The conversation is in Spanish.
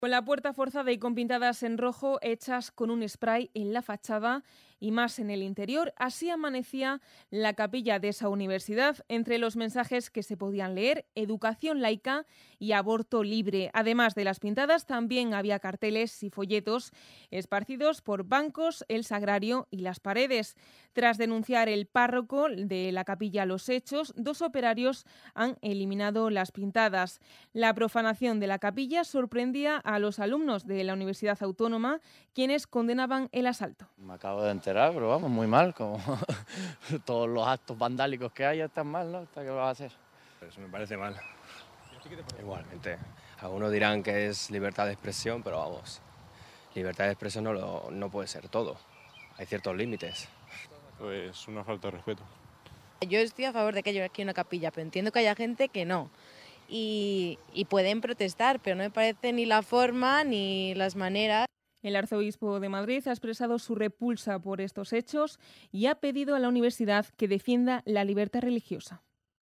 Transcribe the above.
Con la puerta forzada y con pintadas en rojo hechas con un spray en la fachada y más en el interior, así amanecía la capilla de esa universidad. Entre los mensajes que se podían leer, educación laica y aborto libre. Además de las pintadas, también había carteles y folletos esparcidos por bancos, el sagrario y las paredes. Tras denunciar el párroco de la capilla los hechos, 2 operarios han eliminado las pintadas. La profanación de la capilla sorprendía a los alumnos de la Universidad Autónoma, quienes condenaban el asalto. Me acabo de enterar, pero vamos, muy mal, como todos los actos vandálicos que hay están mal, ¿no? ¿Qué vas a hacer? Eso me parece mal. Igualmente, algunos dirán que es libertad de expresión, pero vamos, libertad de expresión no puede ser todo, hay ciertos límites. Pues una falta de respeto. Yo estoy a favor de que haya aquí una capilla, pero entiendo que haya gente que no. Y pueden protestar, pero no me parece ni la forma ni las maneras. El arzobispo de Madrid ha expresado su repulsa por estos hechos y ha pedido a la universidad que defienda la libertad religiosa.